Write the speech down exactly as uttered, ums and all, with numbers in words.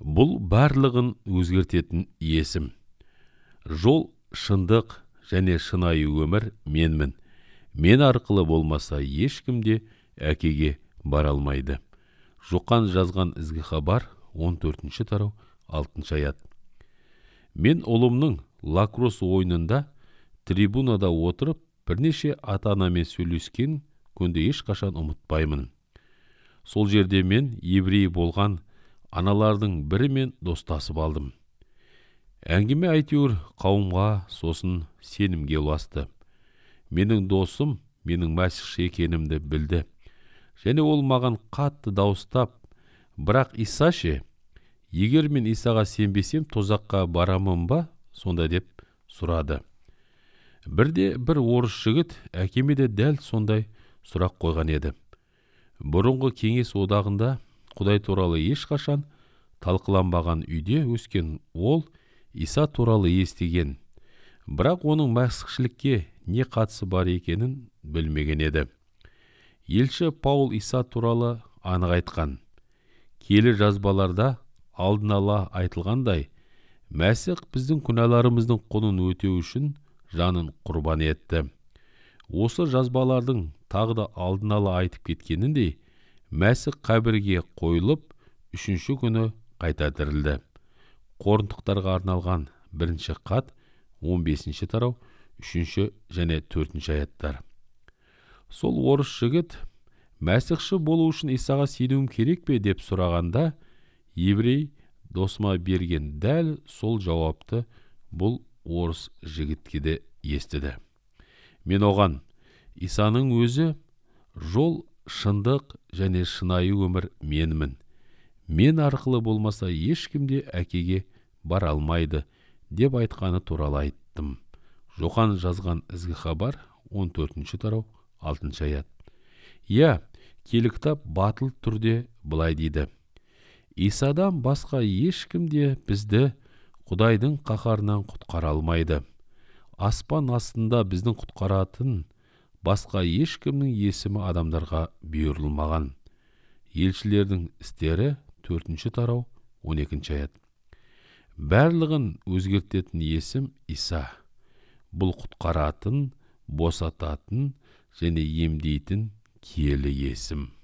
Бұл барлығын өзгертетін есім. Жол, шындық және шынайы өмір менмін. Мен арқылы болмаса ешкім де әкеге бара алмайды. Жоқан жазған ізгі хабар он төртінші тарау алтыншы аят. Мен ұлымның лакросс ойынында трибунада отырып бірнеше ата-анамен сөйлескен күнді ешқашан ұмытпаймын. Сол жерде мен еврей болған аналардың бірімен достасып алдым. Әңгіме әйтеуір қауымға сосын сенімге ұласты. Менің досым менің мәсіхші екенімді білді. Және ол маған қатты дауыстап, бірақ Иса ше, егер мен Исаға сенбесем тозаққа барамын ба, сонда деп сұрады. Бірде бір орыс жігіт әкеме де дәл сондай сұрақ қойған еді. Бұрынғы кеңес одағында Құдай туралы ешқашан талқыланбаған үйде өскен ол Иса туралы естіген, бірақ оның мәсіхшілікке не қатысы бар екенін білмеген еді. Елші Паул Иса туралы анық айтқан. Келі жазбаларда алдын ала айтылғандай, Мәсіх біздің күнәларымыздың құнын өтеу үшін жанын құрбан етті. Осы жазбалардың тағы да алдын ала айтып кеткеніндей, Мәсіх қабірге қойылып, үшінші күні қайта тірілді. Коринтықтарға арналған бірінші хат он бесінші тарау үшінші және төртінші аяттар. Сол орыс жігіт, Мәсіхші болу үшін Исаға сенуім керек пе деп сұрағанда, еврей досыма берген дәл сол жауапты бұл орыс жігітке де естіді. Мен оған, Исаның өзі жол, шындық және шынайы өмір менмін. Мен арқылы болмаса ешкім де әкеге бара алмайды деп айтқаны туралы айттым. Жоқан жазған ізгі хабар он төртінші тарау алтыншы аят. Я, келі кітап батыл түрде былай дейді. Исадан басқа ешкім де бізді Құдайдың қаһарынан құтқара алмайды. Аспан астында біздің құтқаратын басқа ешкімнің есімі адамдарға бұйырылмаған. Елшілердің істері төртінші тарау он екінші аят. Барлығын өзгертетін есім Иса. Бұл құтқаратын, босататын және емдейтін киелі есім.